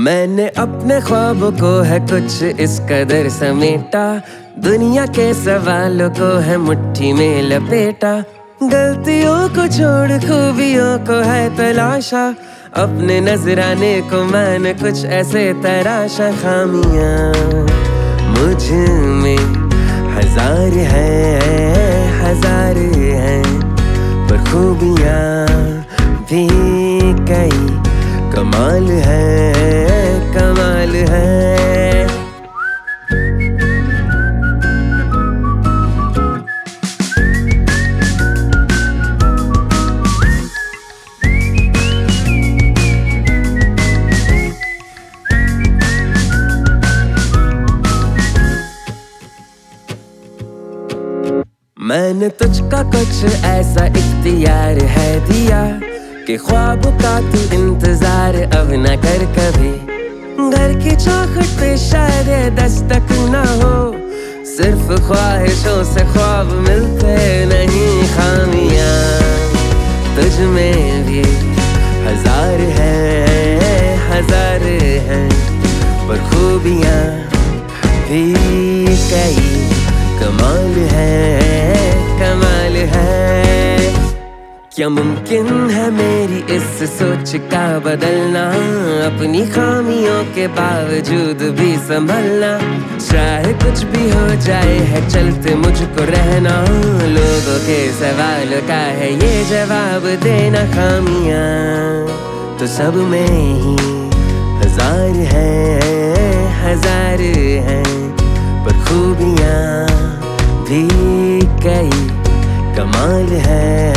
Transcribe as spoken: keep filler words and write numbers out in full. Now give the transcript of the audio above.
मैंने अपने ख्वाबों को है कुछ इस कदर समेटा, दुनिया के सवालों को है मुट्ठी में लपेटा। गलतियों को छोड़ खूबियों को है तलाशा, अपने नजराने को मैंने कुछ ऐसे तराशा। खामियां मुझ में हजार हैं हजार हैं, पर खूबियां भी कई कमाल है कमाल है। मैंने तुझका कुछ ऐसा इख्तियार है दिया कि ख्वाबों का तू इंतजार अब न कर कभी। घर की चौखट पे शायद दस्तक न हो, सिर्फ ख्वाहिशों से ख्वाब मिलते नहीं। खामियां तुझ में भी हजार हैं हजार हैं, पर खूबियां भी कई कमाल है कमाल है। क्या मुमकिन है मेरी इस सोच का बदलना, अपनी खामियों के बावजूद भी संभलना। चाहे कुछ भी हो जाए है चलते मुझको रहना, लोगों के सवालों का है ये जवाब देना। खामियां तो सब में ही हजार हैं हजार हैं, पर खूबियां भी कई कमाल है